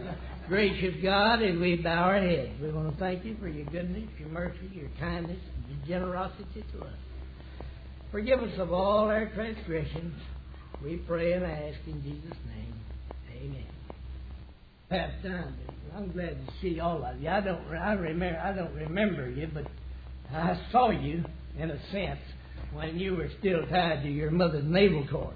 Gracious God, as we bow our heads, we want to thank you for your goodness, your mercy, your kindness, and your generosity to us. Forgive us of all our transgressions. We pray and ask in Jesus' name. Amen. Past time, I'm glad to see all of you. I don't remember you, but I saw you in a sense when you were still tied to your mother's navel cord.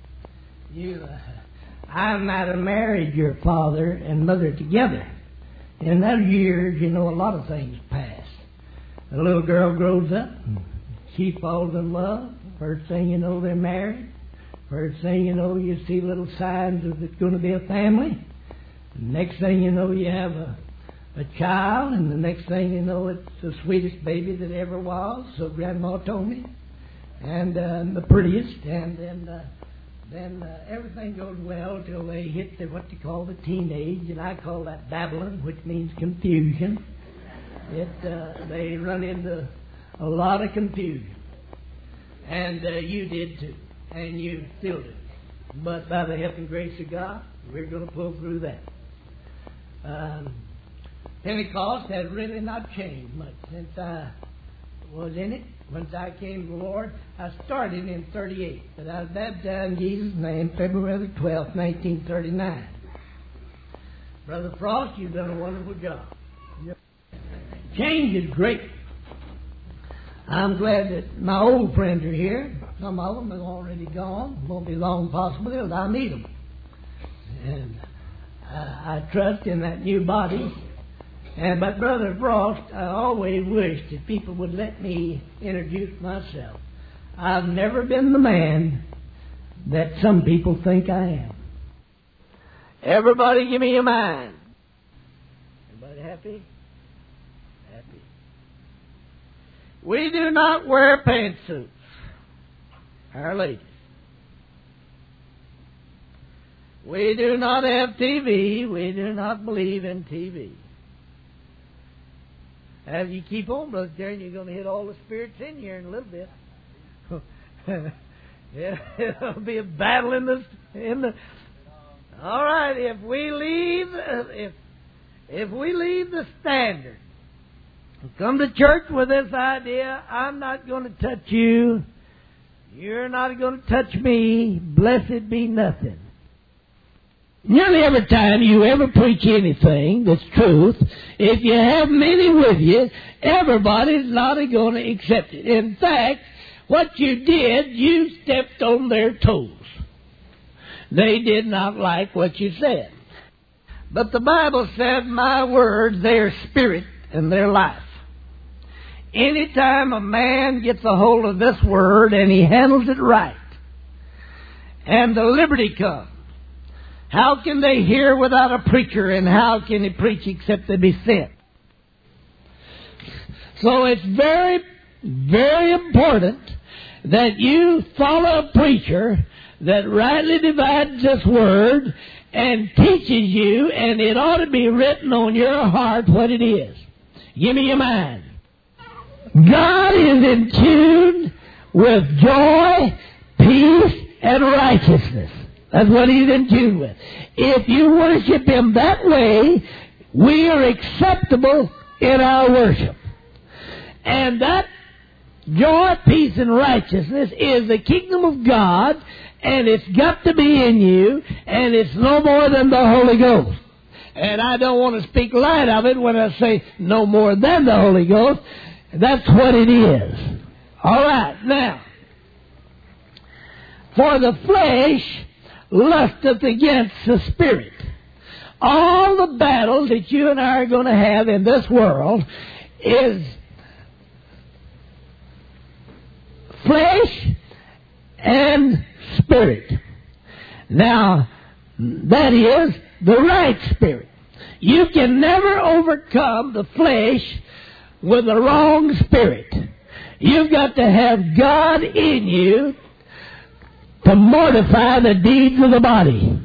I might have married your father and mother together. In those years, a lot of things pass. A little girl grows up, and she falls in love. First thing you know, they're married. First thing you know, you see little signs of it's going to be a family. The next thing you know, you have a child, and the next thing you know, it's the sweetest baby that ever was, so Grandma told me, and the prettiest, and then everything goes well till they hit what they call the teenage, and I call that Babylon, which means confusion. They run into a lot of confusion, and you did too, and you still do. But by the help and grace of God, we're going to pull through that. Pentecost has really not changed much since I was in it. Once I came to the Lord, I started in 38, but I was baptized in Jesus' name February 12th, 1939. Brother Frost, you've done a wonderful job. Change is great. I'm glad that my old friends are here. Some of them are already gone. It won't be long possible till I meet them. And I trust in that new body. But Brother Frost, I always wished that people would let me introduce myself. I've never been the man that some people think I am. Everybody give me a mind. Everybody happy? Happy. We do not wear pantsuits. Our ladies. We do not have TV. We do not believe in TV. As you keep on, Brother Jerry, you're going to hit all the spirits in here in a little bit. Yeah, it'll be a battle in the. All right, if we leave the standard, come to church with this idea, I'm not going to touch you. You're not going to touch me. Blessed be nothing. Nearly every time you ever preach anything that's truth, if you have many with you, everybody's not going to accept it. In fact, what you did, you stepped on their toes. They did not like what you said. But the Bible said, my words, they're spirit and they're life. Anytime a man gets a hold of this word and he handles it right, and the liberty comes, how can they hear without a preacher, and how can they preach except they be sent? So it's very, very important that you follow a preacher that rightly divides this word and teaches you, and it ought to be written on your heart what it is. Give me your mind. God is in tune with joy, peace, and righteousness. That's what He's in tune with. If you worship Him that way, we are acceptable in our worship. And that joy, peace, and righteousness is the kingdom of God, and it's got to be in you, and it's no more than the Holy Ghost. And I don't want to speak light of it when I say no more than the Holy Ghost. That's what it is. All right, now, for the flesh lusteth against the spirit. All the battles that you and I are going to have in this world is flesh and spirit. Now, that is the right spirit. You can never overcome the flesh with the wrong spirit. You've got to have God in you to mortify the deeds of the body.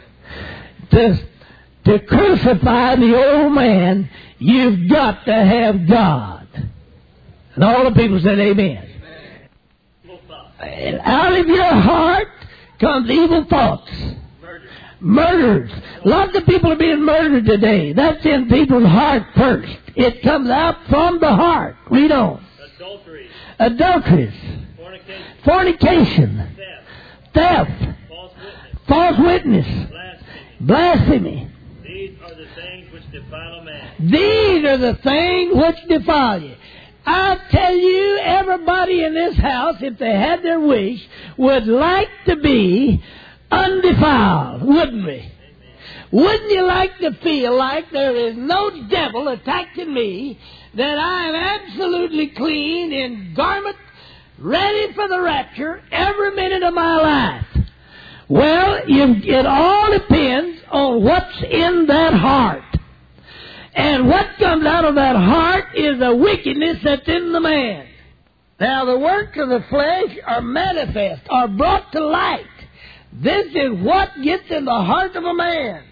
To crucify the old man, you've got to have God. And all the people said amen. And out of your heart comes evil thoughts. Murders. Lots of people are being murdered today. That's in people's heart first. It comes out from the heart. Read on. Adulteries. Fornication. Theft. False witness. Blasphemy. These are the things which defile a man. These are the things which defile you. I tell you, everybody in this house, if they had their wish, would like to be undefiled, wouldn't we? Amen. Wouldn't you like to feel like there is no devil attacking me, that I am absolutely clean in garment, ready for the rapture every minute of my life? Well, it all depends on what's in that heart. And what comes out of that heart is a wickedness that's in the man. Now, the works of the flesh are manifest, are brought to light. This is what gets in the heart of a man.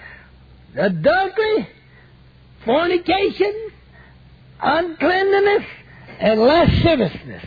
Adultery, fornication, uncleanness, and lasciviousness.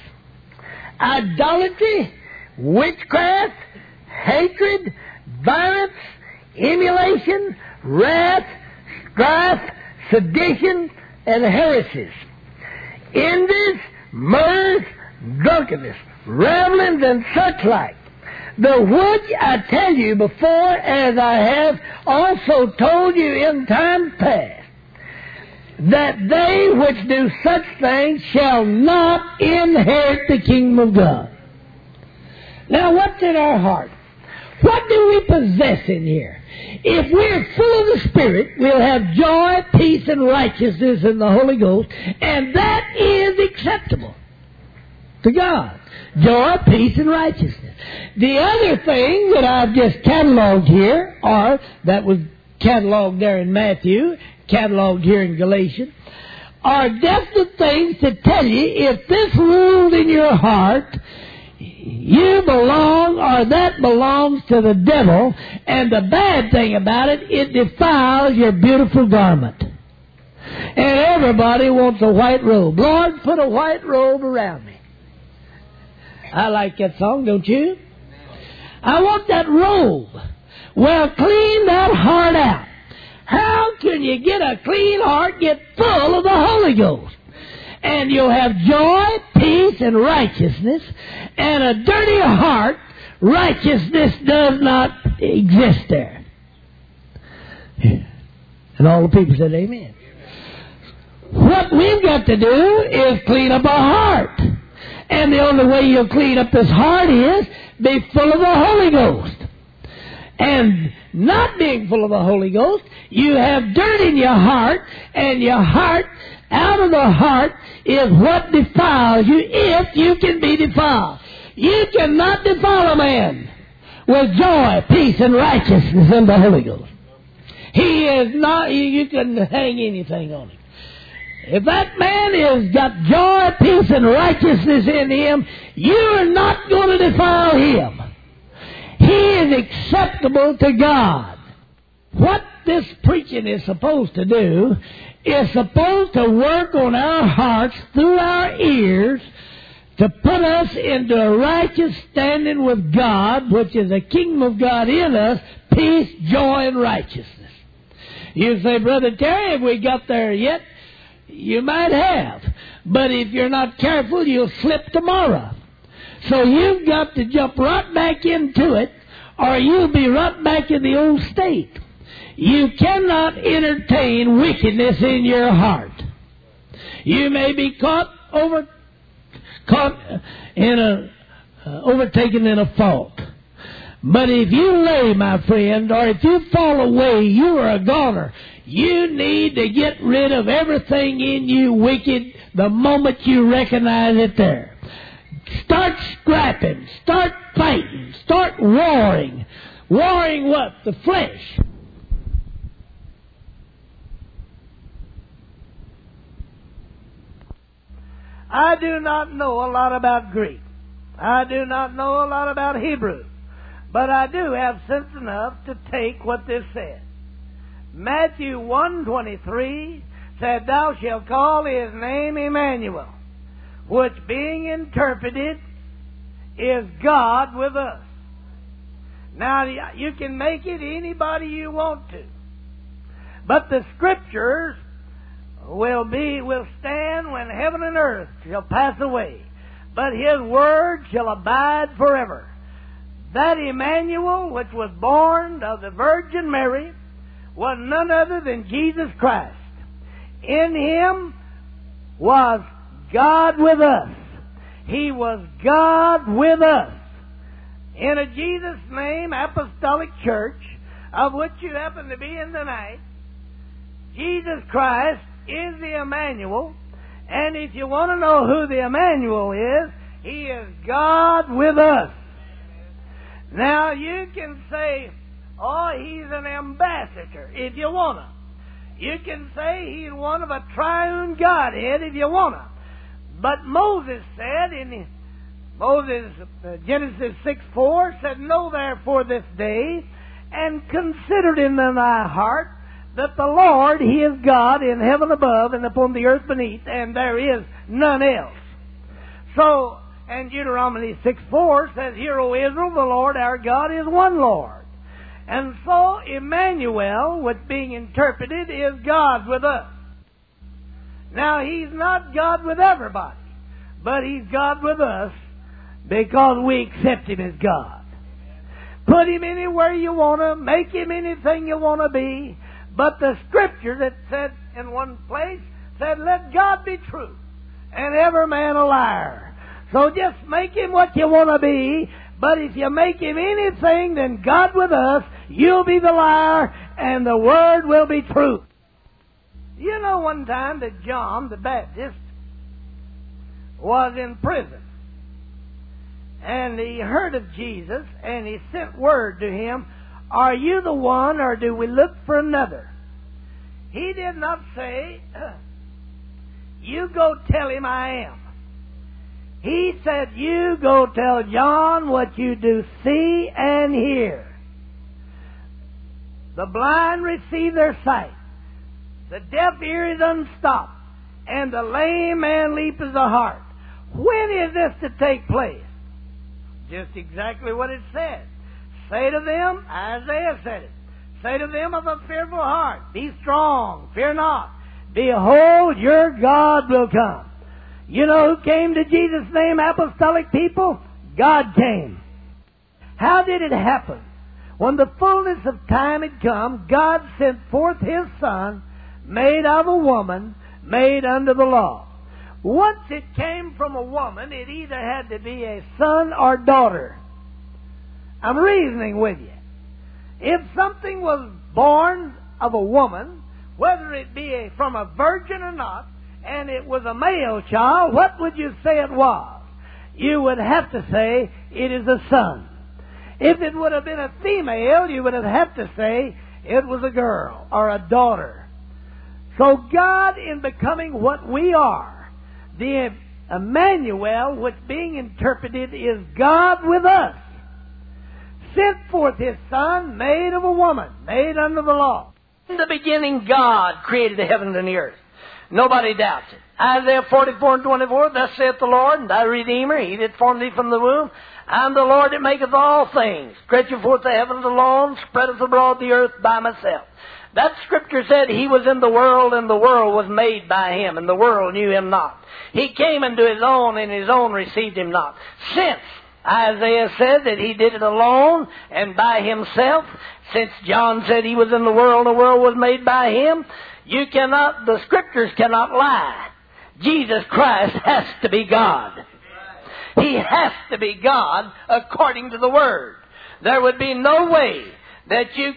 Idolatry, witchcraft, hatred, violence, emulation, wrath, strife, sedition, and heresies. Envies, murders, drunkenness, revelings, and such like. The which I tell you before, as I have also told you in times past, that they which do such things shall not inherit the kingdom of God. Now, what's in our heart? What do we possess in here? If we're full of the Spirit, we'll have joy, peace, and righteousness in the Holy Ghost, and that is acceptable to God. Joy, peace, and righteousness. The other thing that I've just cataloged here, or that was cataloged there in Matthew, cataloged here in Galatians, are definite things to tell you if this rules in your heart, you belong, or that belongs to the devil, and the bad thing about it, it defiles your beautiful garment. And everybody wants a white robe. Lord, put a white robe around me. I like that song, don't you? I want that robe. Well, clean that heart out. How can you get a clean heart, get full of the Holy Ghost? And you'll have joy, peace, and righteousness. And a dirty heart, righteousness does not exist there. And all the people said amen. What we've got to do is clean up our heart. And the only way you'll clean up this heart is be full of the Holy Ghost. And not being full of the Holy Ghost, you have dirt in your heart, and your heart, out of the heart, is what defiles you, if you can be defiled. You cannot defile a man with joy, peace, and righteousness in the Holy Ghost. He is not, you can hang anything on him. If that man has got joy, peace, and righteousness in him, you are not going to defile him. He is acceptable to God. What this preaching is supposed to do is supposed to work on our hearts through our ears to put us into a righteous standing with God, which is the kingdom of God in us, peace, joy, and righteousness. You say, Brother Terry, have we got there yet? You might have. But if you're not careful, you'll slip tomorrow. So you've got to jump right back into it, or you'll be right back in the old state. You cannot entertain wickedness in your heart. You may be overtaken in a fault. But if you lay, my friend, or if you fall away, you are a goner. You need to get rid of everything in you wicked the moment you recognize it there. Start scrapping. Start fighting. Start warring. Warring what? The flesh. I do not know a lot about Greek. I do not know a lot about Hebrew. But I do have sense enough to take what this said. Matthew 1:23 said, Thou shalt call his name Emmanuel, which, being interpreted, is God with us. Now, you can make it anybody you want to. But the Scriptures will stand when heaven and earth shall pass away. But His Word shall abide forever. That Emmanuel, which was born of the Virgin Mary, was none other than Jesus Christ. In Him was God with us. He was God with us. In a Jesus name apostolic church, of which you happen to be in tonight, Jesus Christ is the Emmanuel. And if you want to know who the Emmanuel is, He is God with us. Now, you can say, oh, He's an ambassador, if you want to. You can say He's one of a triune Godhead, if you want to. But Moses said Genesis 6:4 said, Know therefore this day, and consider in thy heart, that the Lord, He is God in heaven above and upon the earth beneath, and there is none else. So, and Deuteronomy 6:4 says, Hear, O Israel, the Lord our God is one Lord. And so, Emmanuel, which being interpreted, is God with us. Now, He's not God with everybody, but He's God with us because we accept Him as God. Put Him anywhere you want to, make Him anything you want to be, but the Scripture that said in one place, said, Let God be true, and every man a liar. So just make Him what you want to be, but if you make Him anything than God with us, you'll be the liar, and the Word will be true. You know, one time that John the Baptist was in prison, and he heard of Jesus, and he sent word to him, Are you the one, or do we look for another? He did not say, You go tell him I am. He said, You go tell John what you do see and hear. The blind receive their sight. The deaf ear is unstopped, and the lame man leaps as a hart. When is this to take place? Just exactly what it said. Say to them, Isaiah said it, say to them of a fearful heart, Be strong, fear not. Behold, your God will come. You know who came to Jesus' name, apostolic people? God came. How did it happen? When the fullness of time had come, God sent forth His Son, made of a woman, made under the law. Once it came from a woman, it either had to be a son or daughter. I'm reasoning with you. If something was born of a woman, whether it be from a virgin or not, and it was a male child, what would you say it was? You would have to say it is a son. If it would have been a female, you would have had to say it was a girl or a daughter. So God, in becoming what we are, the Emmanuel, which being interpreted is God with us, sent forth His Son, made of a woman, made under the law. In the beginning, God created the heaven and the earth. Nobody doubts it. Isaiah 44:24, Thus saith the Lord, Thy Redeemer, He that formed thee from the womb, I am the Lord that maketh all things, stretcheth forth the heavens alone, spreadeth abroad the earth by myself. That Scripture said He was in the world, and the world was made by Him, and the world knew Him not. He came into His own, and His own received Him not. Since Isaiah said that He did it alone and by Himself, since John said He was in the world was made by Him, the Scriptures cannot lie. Jesus Christ has to be God. He has to be God according to the Word. There would be no way that you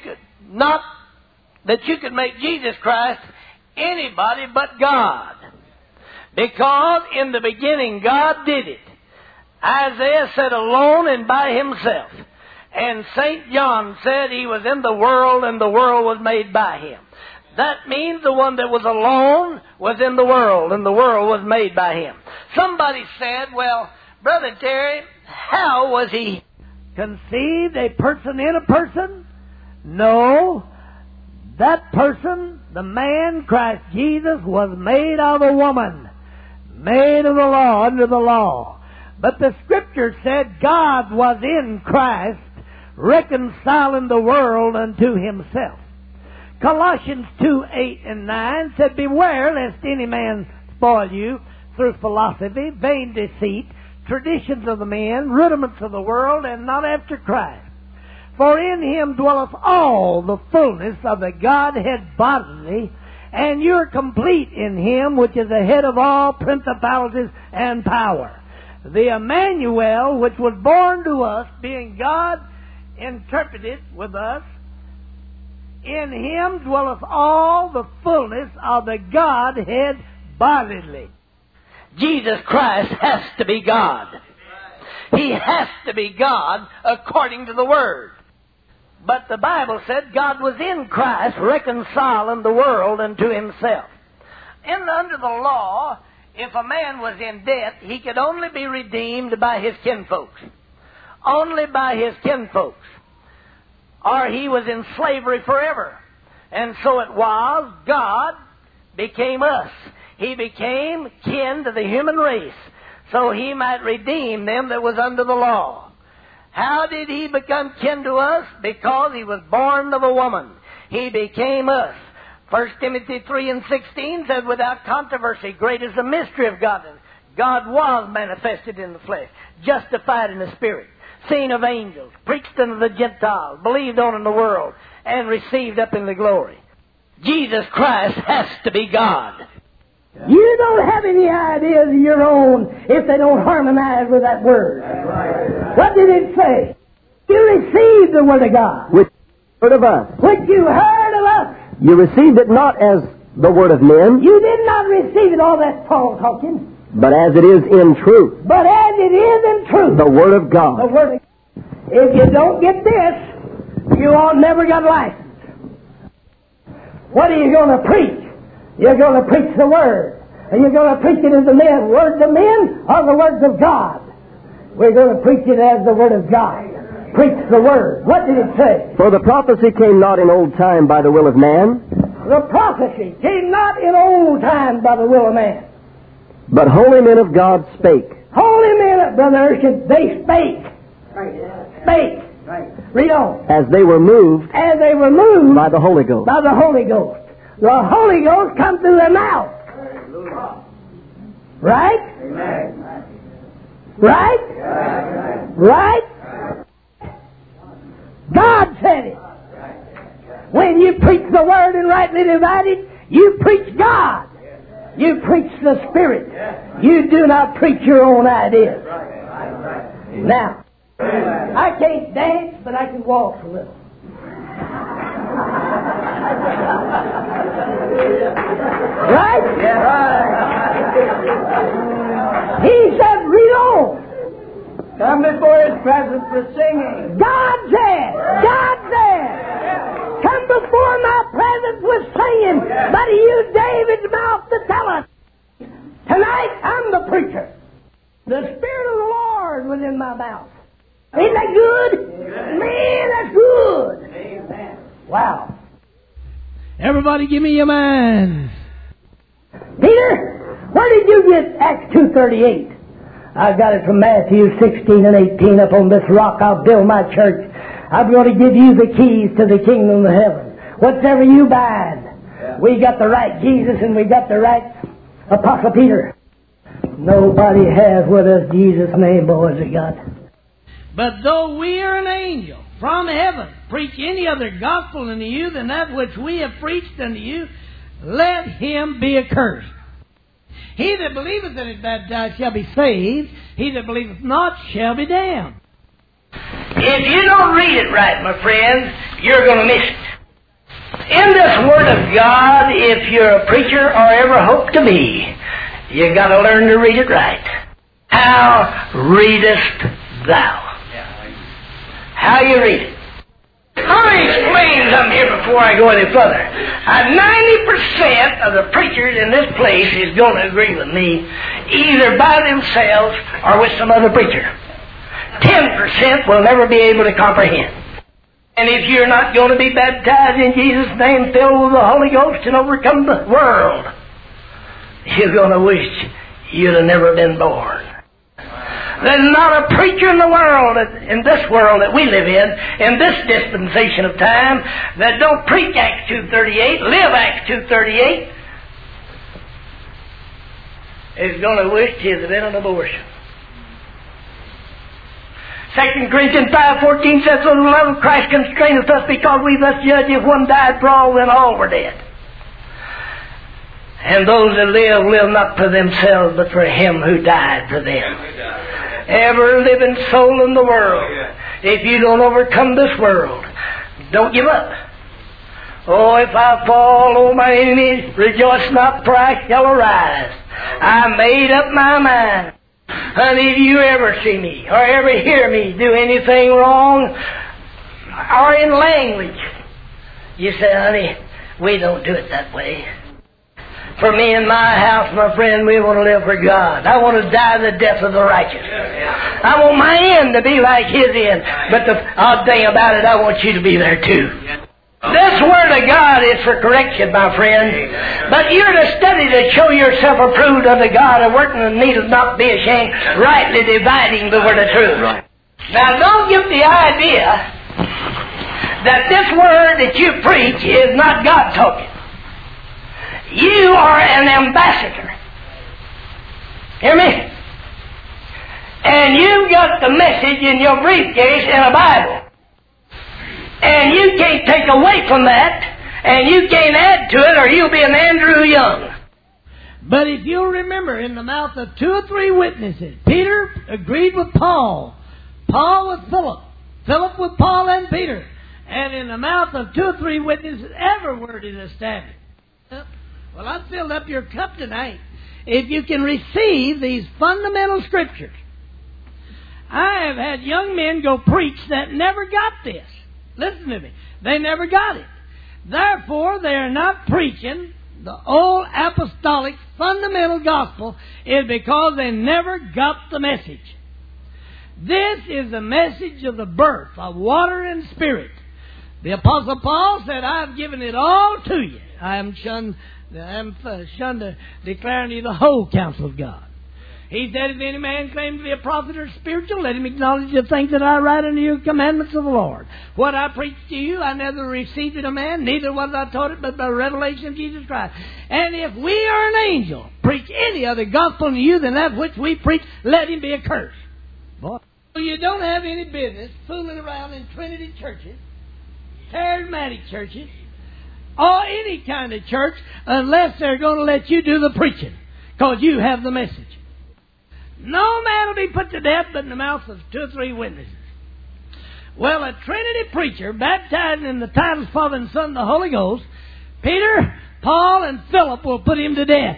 could make Jesus Christ anybody but God. Because in the beginning God did it. Isaiah said alone and by Himself. And St. John said He was in the world and the world was made by Him. That means the one that was alone was in the world and the world was made by Him. Somebody said, well, Brother Terry, how was He conceived, a person in a person? No. That person, the man, Christ Jesus, was made of a woman, made of the law, under the law. But the Scripture said God was in Christ reconciling the world unto himself. Colossians 2:8-9 said, beware lest any man spoil you through philosophy, vain deceit, traditions of the men, rudiments of the world, and not after Christ. For in him dwelleth all the fullness of the Godhead bodily, and you're complete in him, which is the head of all principalities and power. The Emmanuel, which was born to us, being God interpreted with us, in him dwelleth all the fullness of the Godhead bodily. Jesus Christ has to be God. He has to be God according to the Word. But the Bible said God was in Christ reconciling the world unto himself. Under the law, if a man was in debt, he could only be redeemed by his kinfolks. Only by his kinfolks. Or he was in slavery forever. And so it was, God became us. He became kin to the human race, so he might redeem them that was under the law. How did he become kin to us? Because he was born of a woman. He became us. 1 Timothy 3:16 says, without controversy, great is the mystery of godliness. God was manifested in the flesh, justified in the Spirit, seen of angels, preached unto the Gentiles, believed on in the world, and received up in the glory. Jesus Christ has to be God. You don't have any ideas of your own if they don't harmonize with that Word. What did it say? You received the Word of God. Which Word of us. Which you heard of us. You received it not as the Word of men. You did not receive it all that tall talking. But as it is in truth. But as it is in truth. The Word of God. The Word of God. If you don't get this, you all never got license. What are you going to preach? You're going to preach the Word. And you're going to preach it as the men. Words of men or the words of God? We're going to preach it as the Word of God. Preach the Word. What did it say? For the prophecy came not in old time by the will of man. The prophecy came not in old time by the will of man. But holy men of God spake. Holy men, Brother Urshan, they spake. Spake. Read on. As they were moved. As they were moved. By the Holy Ghost. By the Holy Ghost. The Holy Ghost come through their mouth. Right? Amen. Right? Right? God said it. When you preach the Word and rightly divide it, you preach God. You preach the Spirit. You do not preach your own ideas. Now, I can't dance, but I can walk a little. Right? He said, read on. Come before His presence with singing. God said, come before my presence with singing, but He used David's mouth to tell us. Tonight, I'm the preacher. The Spirit of the Lord was in my mouth. Ain't that good? Man, that's good. Amen. Wow. Everybody give me your mind. Peter, where did you get Acts 2:38? I got it from Matthew 16 and 18. Upon this rock I'll build my church. I'm going to give you the keys to the kingdom of heaven. Whatever you bind. Yeah. We got the right Jesus and we got the right Apostle Peter. Nobody has with us Jesus' name, boys of God. But though we are an angel from heaven, preach any other gospel unto you than that which we have preached unto you, let him be accursed. He that believeth and is baptized shall be saved. He that believeth not shall be damned. If you don't read it right, my friends, you're going to miss it. In this Word of God, if you're a preacher or ever hope to be, you got to learn to read it right. How readest thou? How you read it? Let me explain something here before I go any further. 90% of the preachers in this place is going to agree with me, either by themselves or with some other preacher. 10% will never be able to comprehend. And if you're not going to be baptized in Jesus' name, filled with the Holy Ghost and overcome the world, you're going to wish you'd have never been born. There's not a preacher in the world, in this world that we live in this dispensation of time, that don't preach Acts 2:38, live Acts 2:38, is going to wish he had been an abortion. 2 Corinthians 5:14 says, "The love of Christ constraineth us, because we thus judge, if one died for all, then all were dead. And those that live, live not for themselves, but for Him who died for them." Every living soul in the world, if you don't overcome this world, don't give up. "Oh, if I fall, oh my enemies, rejoice not, for I shall arise. I made up my mind." Honey, if you ever see me or ever hear me do anything wrong or in language, you say, "Honey, we don't do it that way. For me and my house, my friend, we want to live for God. I want to die the death of the righteous. I want my end to be like His end. But the odd thing about it, I want you to be there too." This Word of God is for correction, my friend. But you're to study to show yourself approved unto God, and working and needeth not be ashamed, rightly dividing the Word of truth. Now, don't get the idea that this Word that you preach is not God talking. You are an ambassador. Hear me? And you've got the message in your briefcase in a Bible. And you can't take away from that, and you can't add to it, or you'll be an Andrew Young. But if you'll remember, in the mouth of 2 or 3 witnesses, Peter agreed with Paul, Paul with Philip, Philip with Paul and Peter. And in the mouth of 2 or 3 witnesses, every word is established. Well, I've filled up your cup tonight. If you can receive these fundamental scriptures. I have had young men go preach that never got this. Listen to me. They never got it. Therefore, they are not preaching the old apostolic fundamental gospel, is because they never got the message. This is the message of the birth of water and spirit. The Apostle Paul said, "I've given it all to you. I am shunned to declare unto you the whole counsel of God." He said, "If any man claim to be a prophet or spiritual, let him acknowledge the things that I write unto you, commandments of the Lord. What I preach to you, I never received it of man, neither was I taught it, but by revelation of Jesus Christ. And if we are an angel, preach any other gospel to you than that which we preach, let him be accursed." Boy, you don't have any business fooling around in Trinity churches, charismatic churches, or any kind of church, unless they're going to let you do the preaching, because you have the message. No man will be put to death but in the mouth of 2 or 3 witnesses. Well, a Trinity preacher baptized in the titles Father and Son and the Holy Ghost, Peter, Paul, and Philip will put him to death,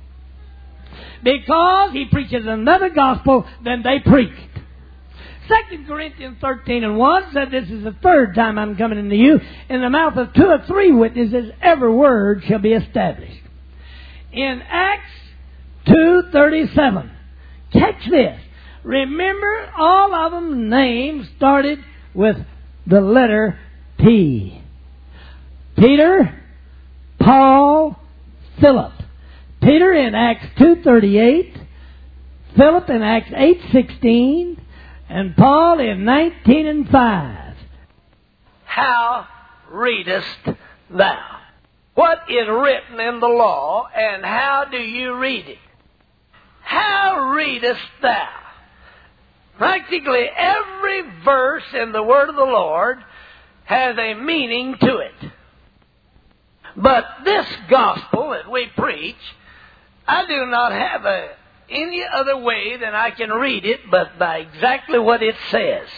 because he preaches another gospel than they preached. 2 Corinthians 13:1 said, "This is the 3rd time I'm coming unto you. In the mouth of 2 or 3 witnesses, every word shall be established." In Acts 2:37, catch this. Remember, all of them names started with the letter P. Peter, Paul, Philip. Peter in Acts 2:38, Philip in Acts 8:16, and Paul in 19:5. How readest thou? What is written in the law, and how do you read it? How readest thou? Practically every verse in the Word of the Lord has a meaning to it. But this gospel that we preach, I do not have any other way than I can read it but by exactly what it says.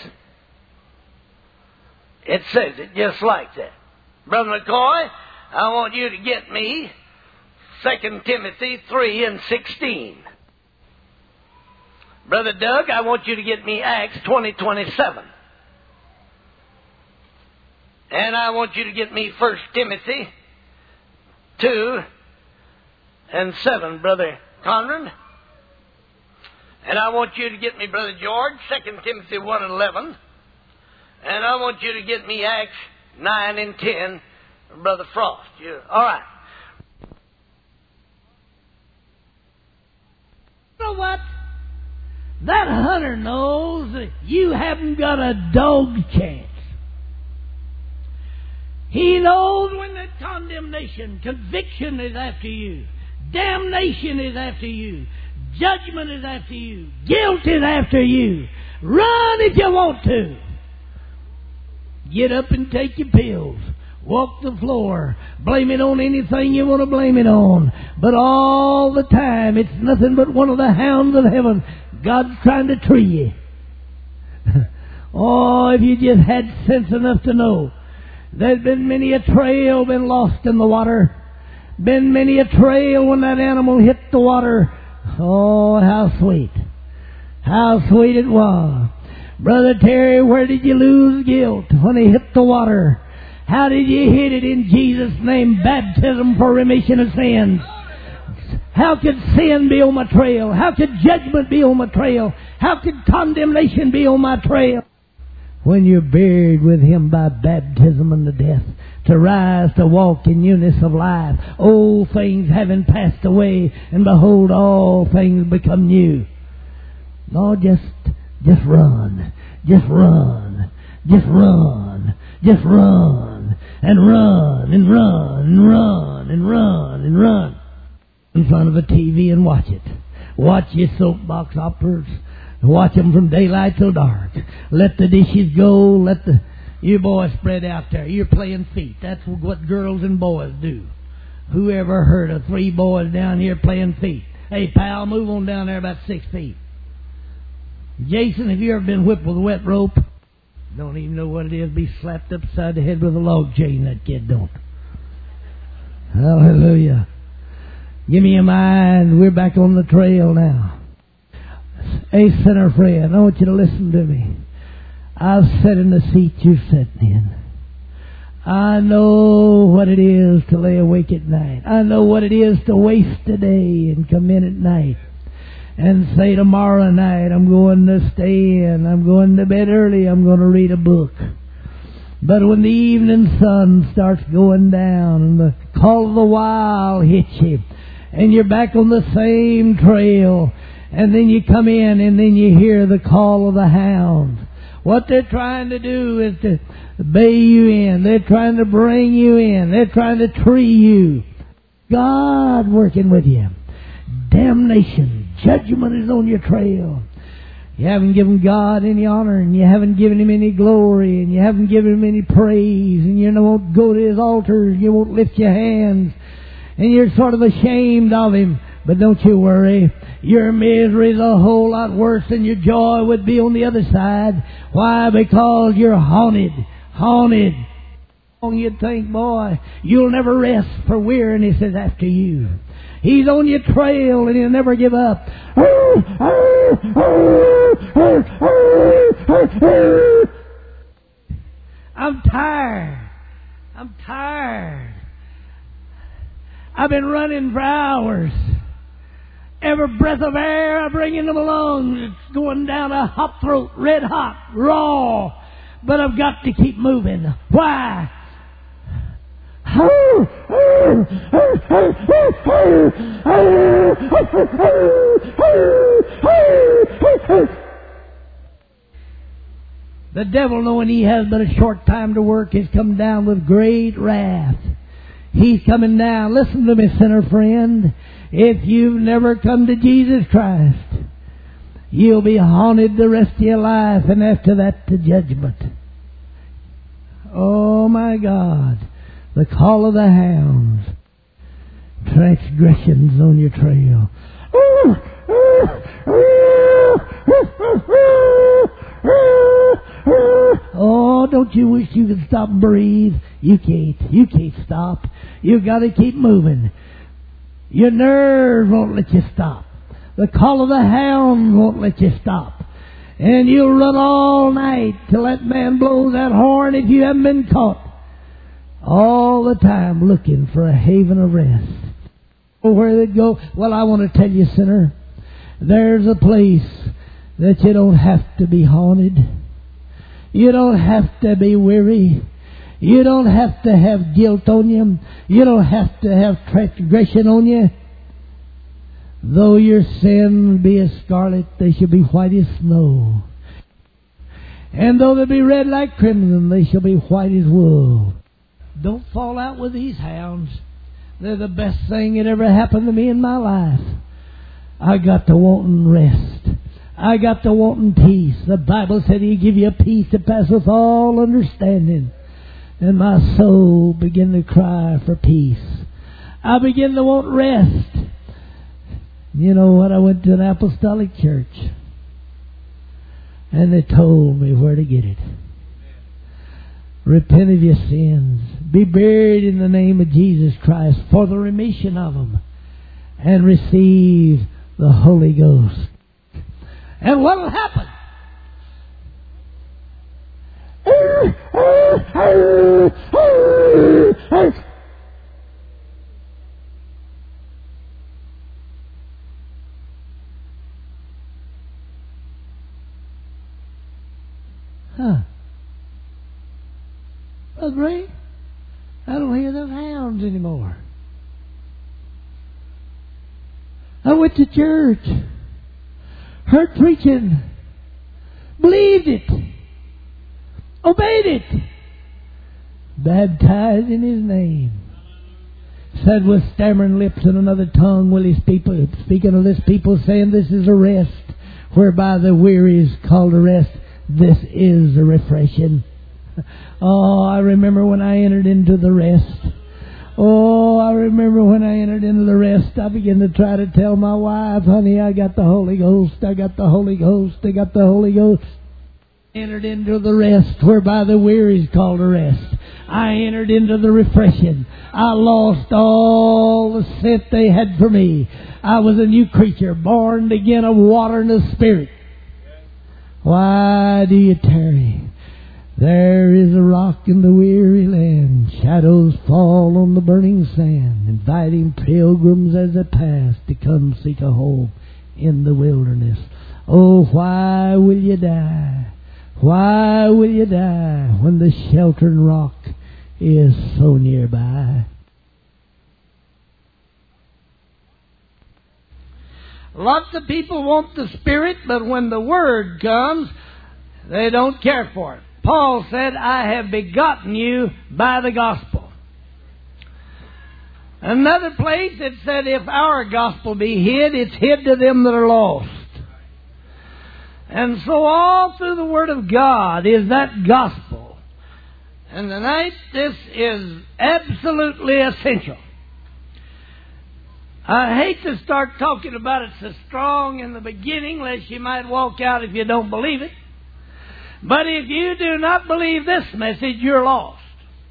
It says it just like that. Brother McCoy, I want you to get me 2 Timothy 3:16. Brother Doug, I want you to get me Acts 20:27. And I want you to get me 1 Timothy 2:7, Brother Conrad. And I want you to get me, Brother George, 2 Timothy 1:11. And I want you to get me Acts 9:10, Brother Frost. All right. You know what? That hunter knows that you haven't got a dog's chance. He knows when that condemnation, conviction is after you, damnation is after you, judgment is after you, guilt is after you. Run if you want to. Get up and take your pills. Walk the floor. Blame it on anything you want to blame it on. But all the time, it's nothing but one of the hounds of heaven. God's trying to tree you. Oh, if you just had sense enough to know. There's been many a trail been lost in the water. Been many a trail when that animal hit the water. Oh, how sweet. How sweet it was. Brother Terry, where did you lose guilt when he hit the water? How did you hit it in Jesus' name? Baptism for remission of sins. How could sin be on my trail? How could judgment be on my trail? How could condemnation be on my trail? When you're buried with Him by baptism unto death, to rise to walk in newness of life, old things having passed away, and behold, all things become new. No, just run. Just run. Just run. Just run. And run and run and run and run and run. In front of a TV and watch it. Watch your soapbox operas. Watch them from daylight till dark. Let the dishes go. Let you boys spread out there. You're playing feet. That's what girls and boys do. Who ever heard of 3 boys down here playing feet? Hey, pal, move on down there about 6 feet. Jason, have you ever been whipped with a wet rope? Don't even know what it is. Be slapped upside the head with a log chain. That kid don't. Hallelujah. Give me your mind. We're back on the trail now. Hey, sinner friend, I want you to listen to me. I've sat in the seat you're sitting in. I know what it is to lay awake at night. I know what it is to waste a day and come in at night and say tomorrow night I'm going to stay in. I'm going to bed early. I'm going to read a book. But when the evening sun starts going down and the call of the wild hits you and you're back on the same trail, and then you come in and then you hear the call of the hounds. What they're trying to do is to bay you in. They're trying to bring you in. They're trying to tree you. God working with you. Damnation, judgment is on your trail. You haven't given God any honor, and you haven't given Him any glory, and you haven't given Him any praise, and you won't go to His altar, you won't lift your hands, and you're sort of ashamed of Him. But don't you worry. Your misery is a whole lot worse than your joy would be on the other side. Why? Because you're haunted. Haunted. You'd think, boy, you'll never rest, for weariness is after you. He's on your trail and He'll never give up. I'm tired. I'm tired. I've been running for hours. Every breath of air I bring into my lungs, it's going down a hot throat, red hot, raw. But I've got to keep moving. Why? The devil, knowing he has but a short time to work, has come down with great wrath. He's coming down. Listen to me, sinner friend. If you've never come to Jesus Christ, you'll be haunted the rest of your life, and after that, the judgment. Oh, my God. The call of the hounds. Transgressions on your trail. Oh, don't you wish you could stop and breathe? You can't. You can't stop. You've got to keep moving. Your nerves won't let you stop. The call of the hound won't let you stop. And you'll run all night till that man blows that horn if you haven't been caught. All the time looking for a haven of rest. Oh, where they go? Well, I want to tell you, sinner, there's a place that you don't have to be haunted. You don't have to be weary. You don't have to have guilt on you. You don't have to have transgression on you. Though your sins be as scarlet, they shall be white as snow. And though they be red like crimson, they shall be white as wool. Don't fall out with these hounds. They're the best thing that ever happened to me in my life. I got to wanting rest. I got to wanting peace. The Bible said He'd give you a peace that passeth all understanding. And my soul began to cry for peace. I began to want rest. You know what? I went to an apostolic church. And they told me where to get it. Repent of your sins. Be buried in the name of Jesus Christ for the remission of them. And receive the Holy Ghost. And what will happen? Well, great. I don't hear those hounds anymore. I went to church, heard preaching, believed it, obeyed it, baptized in His name, said with stammering lips and another tongue will He speak, speaking of this people, saying this is a rest, whereby the weary is called a rest. This is a refreshing. Oh, I remember when I entered into the rest. Oh, I remember when I entered into the rest, I began to try to tell my wife, honey, I got the Holy Ghost, I got the Holy Ghost, I got the Holy Ghost. Entered into the rest, whereby the weary is called a rest. I entered into the refreshing. I lost all the scent they had for me. I was a new creature, born again of water and of spirit. Why do you tarry? There is a rock in the weary land. Shadows fall on the burning sand, inviting pilgrims as they pass to come seek a home in the wilderness. Oh, why will you die? Why will you die when the sheltering rock is so nearby? Lots of people want the Spirit, but when the Word comes, they don't care for it. Paul said, I have begotten you by the gospel. Another place it said, if our gospel be hid, it's hid to them that are lost. And so all through the Word of God is that gospel. And tonight this is absolutely essential. I hate to start talking about it so strong in the beginning, lest you might walk out if you don't believe it. But if you do not believe this message, you're lost.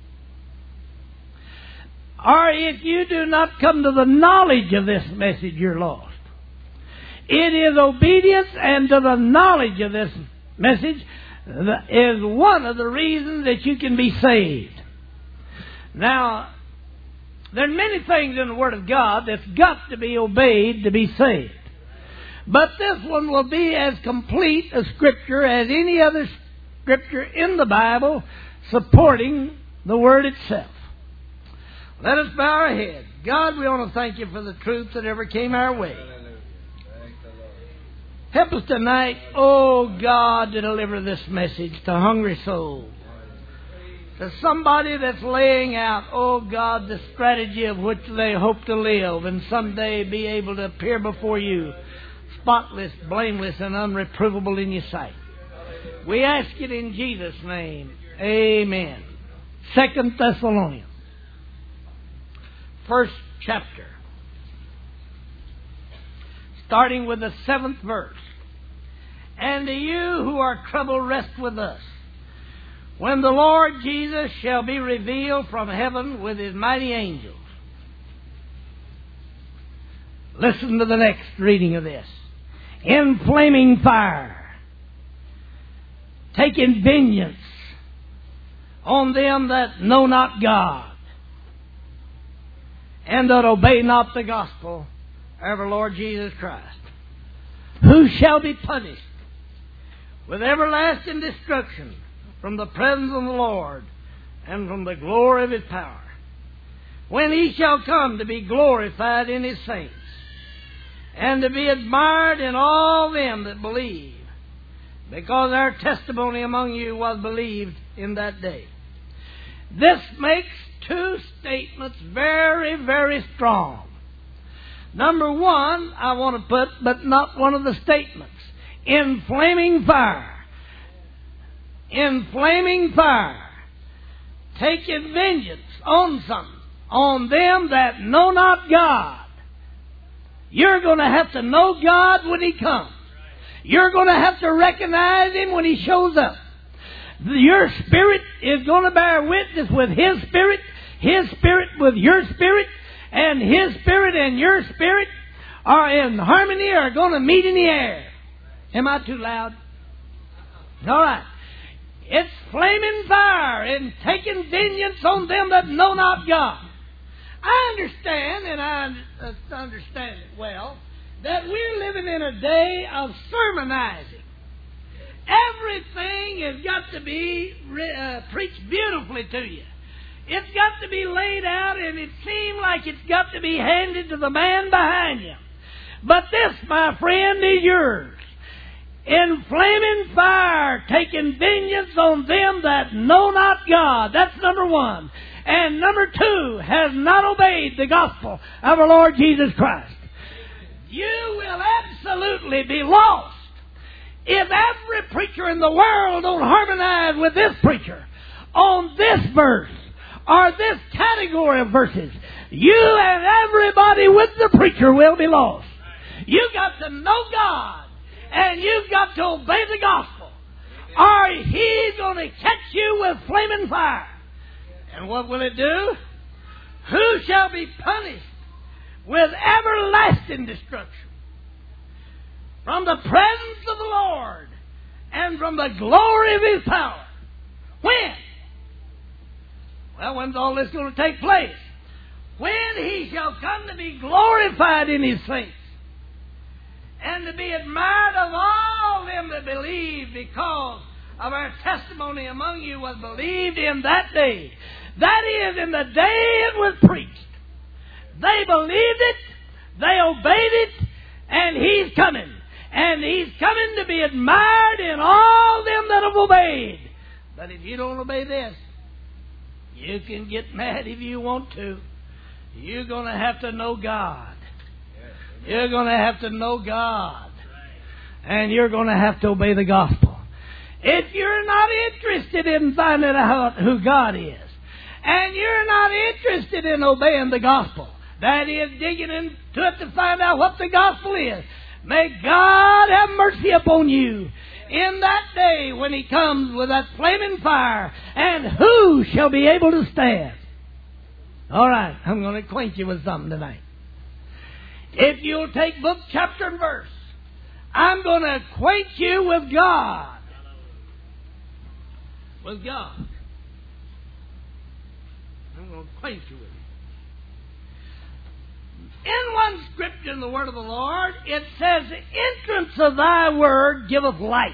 Or if you do not come to the knowledge of this message, you're lost. It is obedience and to the knowledge of this message is one of the reasons that you can be saved. Now, there are many things in the Word of God that's got to be obeyed to be saved. But this one will be as complete a Scripture as any other Scripture in the Bible supporting the Word itself. Let us bow our heads. God, we want to thank You for the truth that ever came our way. Help us tonight, oh God, to deliver this message to hungry souls. To somebody that's laying out, oh God, the strategy of which they hope to live and someday be able to appear before You spotless, blameless, and unreprovable in Your sight. We ask it in Jesus' name. Amen. 2 Thessalonians, 1st chapter, starting with the 7th verse. And to you who are troubled, rest with us, when the Lord Jesus shall be revealed from heaven with His mighty angels. Listen to the next reading of this. In flaming fire, taking vengeance on them that know not God, and that obey not the gospel of our Lord Jesus Christ, who shall be punished with everlasting destruction from the presence of the Lord and from the glory of His power, when He shall come to be glorified in His saints and to be admired in all them that believe, because our testimony among you was believed in that day. This makes two statements very, very strong. Number one, I want to put, but not one of the statements, in flaming fire. In flaming fire, taking vengeance on something, on them that know not God. You're going to have to know God when He comes. You're going to have to recognize Him when He shows up. Your spirit is going to bear witness with His spirit with your spirit, and His spirit and your spirit are in harmony, are going to meet in the air. Am I too loud? All right. It's flaming fire and taking vengeance on them that know not God. I understand, and I understand it well, that we're living in a day of sermonizing. Everything has got to be preached beautifully to you. It's got to be laid out, and it seems like it's got to be handed to the man behind you. But this, my friend, is yours. In flaming fire, taking vengeance on them that know not God. That's number one. And number two, has not obeyed the gospel of our Lord Jesus Christ. You will absolutely be lost if every preacher in the world don't harmonize with this preacher on this verse or this category of verses. You and everybody with the preacher will be lost. You've got to know God, and you've got to obey the gospel, or He's going to catch you with flaming fire. And what will it do? Who shall be punished with everlasting destruction from the presence of the Lord and from the glory of His power? When? Well, when's all this going to take place? When He shall come to be glorified in His saints, and to be admired of all them that believe, because of our testimony among you was believed in that day. That is, in the day it was preached. They believed it, they obeyed it, and He's coming. And He's coming to be admired in all them that have obeyed. But if you don't obey this, you can get mad if you want to. You're going to have to know God. You're going to have to know God. And you're going to have to obey the gospel. If you're not interested in finding out who God is, and you're not interested in obeying the gospel, that is, digging into it to find out what the gospel is, may God have mercy upon you in that day when He comes with that flaming fire. And who shall be able to stand? All right, I'm going to acquaint you with something tonight. If you'll take book, chapter, and verse, I'm going to acquaint you with God. With God. I'm going to acquaint you with Him. In one scripture in the Word of the Lord, it says, "The entrance of Thy Word giveth light."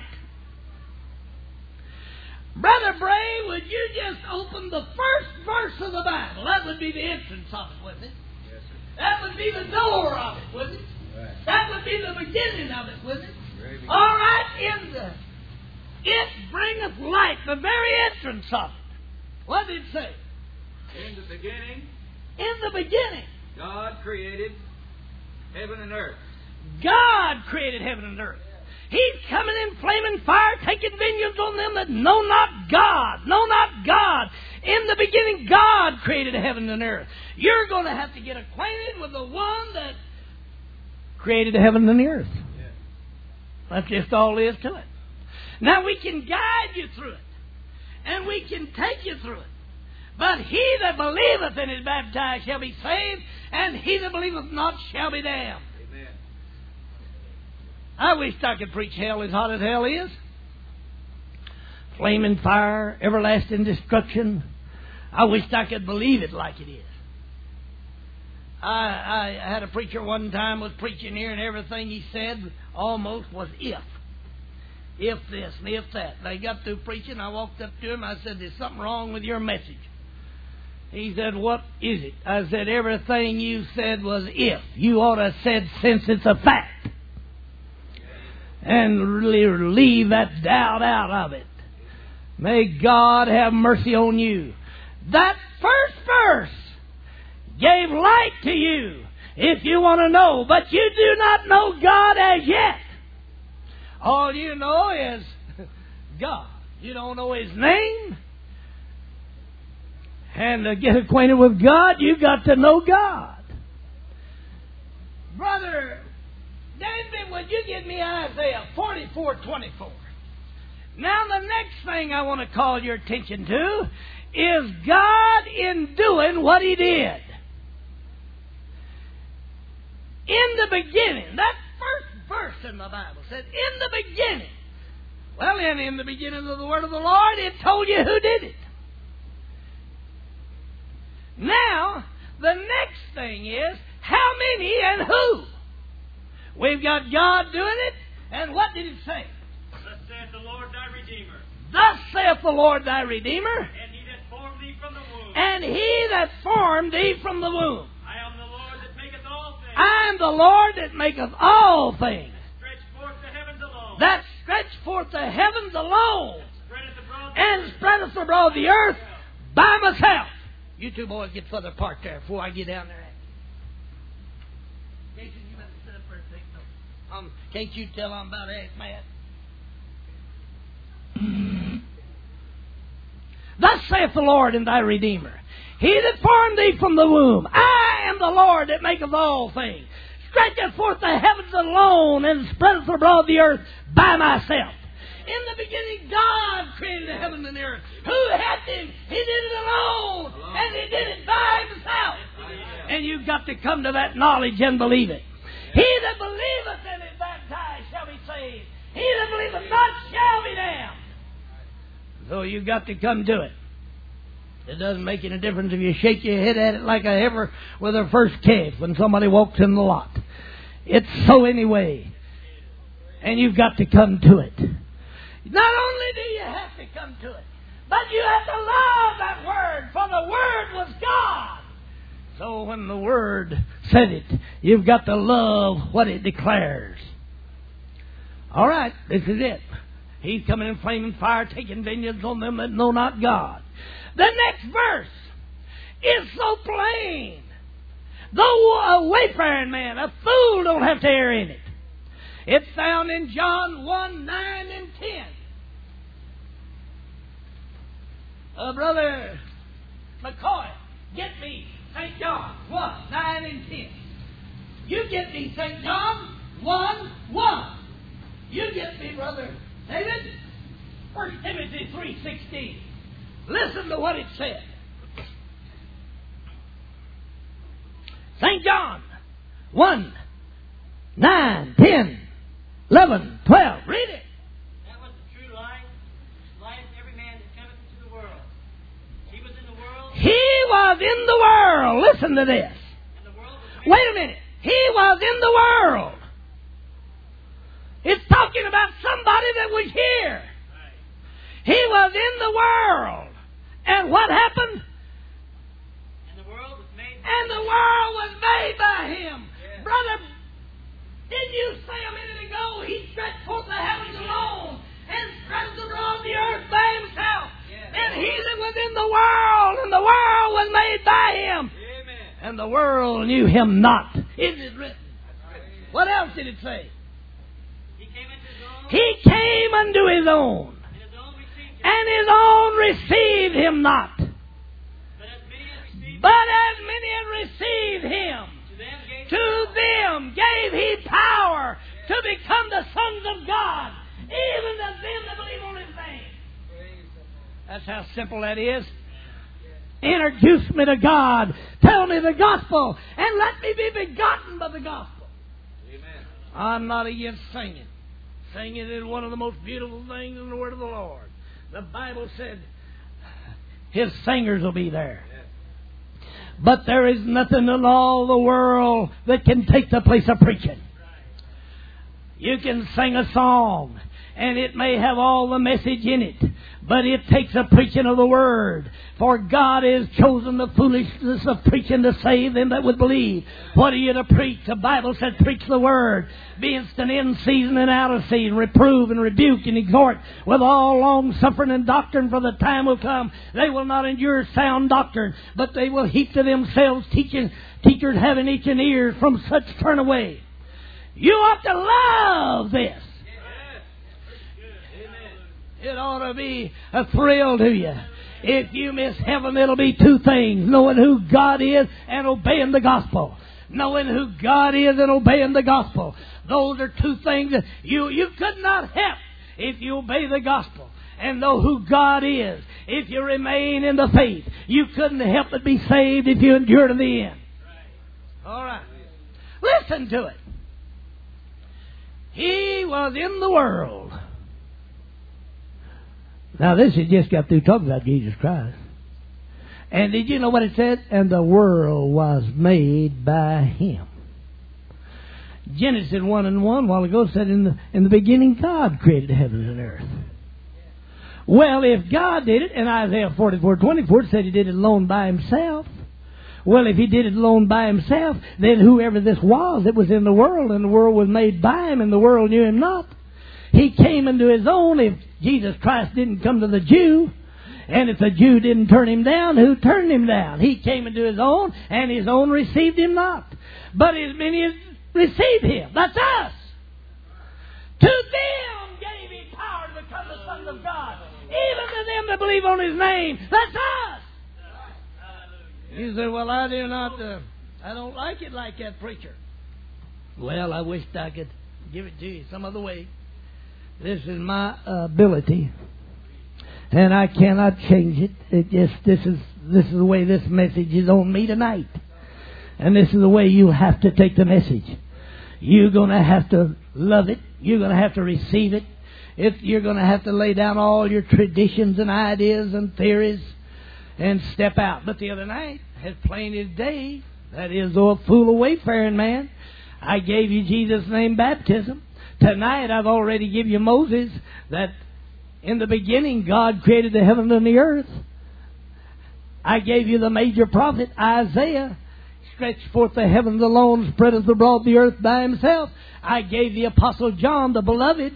Brother Bray, would you just open the first verse of the Bible? That would be the entrance of it, wouldn't it? Yes, sir. That would be the door of it, wouldn't it? Right. That would be the beginning of it, wouldn't it? All right, it bringeth light, the very entrance of it. What did it say? In the beginning. In the beginning. God created heaven and earth. God created heaven and earth. He's coming in flaming fire, taking vengeance on them that know not God. Know not God. In the beginning, God created heaven and earth. You're going to have to get acquainted with the one that created heaven and the earth. Yeah. That's just all there is to it. Now, we can guide you through it, and we can take you through it. But he that believeth and is baptized shall be saved, and he that believeth not shall be damned. Amen. I wish I could preach hell as hot as hell is. Flaming fire, everlasting destruction. I wish I could believe it like it is. I had a preacher one time was preaching here, and everything he said almost was if. If this and if that. They got through preaching. I walked up to him. I said, "There's something wrong with your message." He said, what is it? I said, everything you said was if. You ought to have said since it's a fact. And really leave that doubt out of it. May God have mercy on you. That first verse gave light to you, if you want to know. But you do not know God as yet. All you know is God. You don't know His name. And to get acquainted with God, you've got to know God. Brother David, would you give me Isaiah 44:24? Now the next thing I want to call your attention to is God in doing what He did. In the beginning, that first verse in the Bible said, in the beginning. Well, in the beginning of the word of the Lord, it told you who did it. Now, the next thing is, how many and who? We've got God doing it, and what did it say? Thus saith the Lord thy Redeemer. Thus saith the Lord thy Redeemer. And he that formed thee from the womb. And he that formed thee from the womb. I am the Lord that maketh all things. I am the Lord that maketh all things. Stretch forth the heavens alone. That stretch forth the heavens alone. Spreadeth abroad And spreadeth abroad the earth by myself. You two boys get further apart there before I get down there. Jason, you better sit up there and take notes. Can't you tell I'm about half mad? Thus saith the Lord and thy Redeemer, He that formed thee from the womb. I am the Lord that maketh all things. Stretcheth forth the heavens alone, and spreadeth abroad the earth by myself. In the beginning, God created the heaven and the earth. Who had Him? He did it alone, and He did it by Himself. And you've got to come to that knowledge and believe it. He that believeth and is baptized shall be saved. He that believeth not shall be damned. So you've got to come to it. It doesn't make any difference if you shake your head at it like a heifer with her first calf when somebody walks in the lot. It's so anyway. And you've got to come to it. Not only do you have to come to it, but you have to love that Word, for the Word was God. So when the Word said it, you've got to love what it declares. All right, this is it. He's coming in flaming fire, taking vengeance on them that know not God. The next verse is so plain. Though a wayfaring man, a fool don't have to err in it. It's found in John 1, 9 and 10. Brother McCoy, get me St. John 1, 9 and 10. You get me St. John 1, 1. You get me, Brother David, 1 Timothy 3:16. Listen to what it said. St. John 1, 9, 10, 11, 12. Read it. That was the true life. Life every man that cometh into the world. He was in the world. He was in the world. Listen to this. And the world was made. Wait a minute. He was in the world. It's talking about somebody that was here. Right. He was in the world. And what happened? And the world was made. And the world was made by Him. Yes. Brother, didn't you say a minute ago He stretched forth the heavens alone and stretched abroad the earth by Himself? Yes. And He that was in the world, and the world was made by Him. Amen. And the world knew Him not. Is it written? What else did it say? He came into his own. He came unto His own, And his own received him. and His own received Him not. But as many as received But as many as received him, Him, to them gave to them gave He power to become the sons of God, even to them that believe on His name. That's how simple that is. Introduce me to God. Tell me the gospel, and let me be begotten by the gospel. Amen. I'm not against singing. Singing is one of the most beautiful things in the Word of the Lord. The Bible said His singers will be there. But there is nothing in all the world that can take the place of preaching. You can sing a song. and it may have all the message in it, but it takes a preaching of the Word. For God has chosen the foolishness of preaching to save them that would believe. What are you to preach? The Bible said, preach the Word. Be instant in season and out of season. Reprove and rebuke and exhort with all long suffering and doctrine, for the time will come. They will not endure sound doctrine, but they will heap to themselves teachers having itching ears. From such turn away. You ought to love this. It ought to be a thrill to you. If you miss heaven, it'll be two things: knowing who God is and obeying the gospel. Knowing who God is and obeying the gospel. Those are two things that you could not help if you obey the gospel and know who God is. If you remain in the faith, you couldn't help but be saved if you endure to the end. All right. Listen to it. He was in the world. Now this has just got through talking about Jesus Christ. And did you know what it said? And the world was made by Him. Genesis 1:1 a while ago said in the beginning God created heaven and earth. Well, if God did it, and Isaiah 44:24 said He did it alone by Himself. Well, if He did it alone by Himself, then whoever this was that was in the world, and the world was made by Him, and the world knew Him not. He came into His own. If Jesus Christ didn't come to the Jew, and if the Jew didn't turn Him down, who turned Him down? He came into His own, and His own received Him not. But as many as received Him, that's us. To them gave He power to become the sons of God, even to them that believe on His name. That's us. You say, well, I don't like it like that, preacher. Well, I wished I could give it to you some other way. This is my ability, and I cannot change it. This is the way this message is on me tonight, and this is the way you have to take the message. You're going to have to love it. You're going to have to receive it. You're going to have to lay down all your traditions and ideas and theories and step out. But the other night, as plain as day, that is, though a fool, a wayfaring man, I gave you Jesus' name baptism. Tonight I've already given you Moses, that in the beginning God created the heaven and the earth. I gave you the major prophet Isaiah, stretched forth the heavens alone, spreadeth abroad the earth by Himself. I gave the apostle John, the beloved,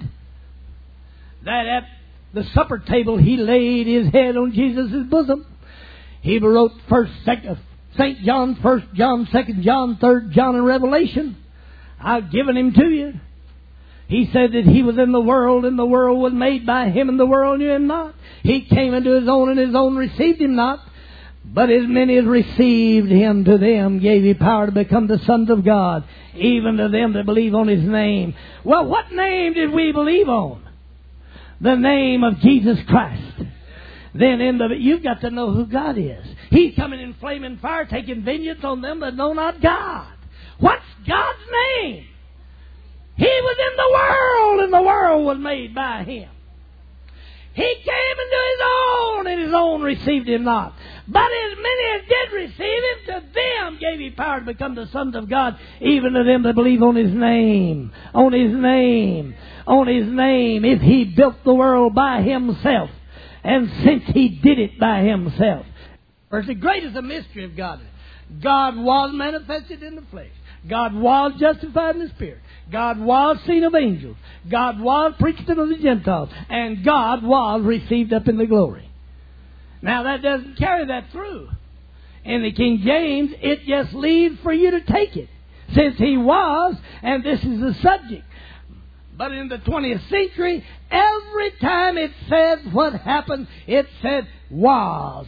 that at the supper table he laid his head on Jesus' bosom. He wrote St. John, 1 John, 2 John, 3 John, and Revelation. I've given him to you. He said that He was in the world, and the world was made by Him, and the world knew Him not. He came into His own, and His own received Him not. But as many as received Him, to them gave He power to become the sons of God, even to them that believe on His name. Well, what name did we believe on? The name of Jesus Christ. Then you've got to know who God is. He's coming in flaming fire, taking vengeance on them that know not God. What's God's name? He was in the world, and the world was made by Him. He came into His own, and His own received Him not. But as many as did receive Him, to them gave He power to become the sons of God, even to them that believe on His name. On His name. On His name. If He built the world by Himself, and since He did it by Himself. For the greatest a mystery of God. God was manifested in the flesh. God was justified in the Spirit. God was seen of angels. God was preached to the Gentiles. And God was received up in the glory. Now that doesn't carry that through. In the King James, it just leaves for you to take it. Since He was, and this is the subject. But in the 20th century, every time it said what happened, it said was.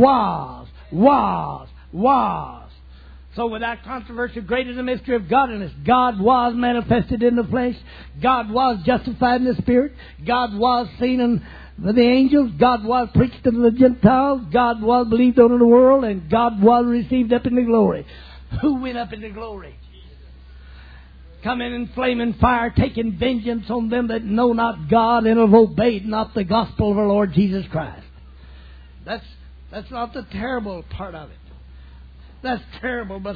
So without controversy, great is the mystery of godliness. God was manifested in the flesh. God was justified in the Spirit. God was seen in the angels. God was preached to the Gentiles. God was believed on in the world. And God was received up in the glory. Who went up in the glory? Coming in flaming fire, taking vengeance on them that know not God and have obeyed not the gospel of our Lord Jesus Christ. That's not the terrible part of it. That's terrible, but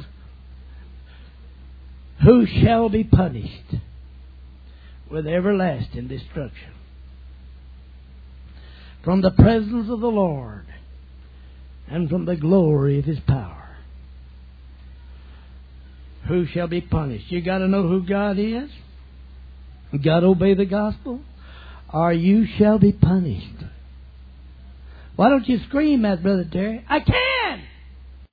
who shall be punished with everlasting destruction? from the presence of the Lord and from the glory of His power. Who shall be punished? You got to know who God is. You got to obey the gospel, or you shall be punished. Why don't you scream at Brother Terry? I can't.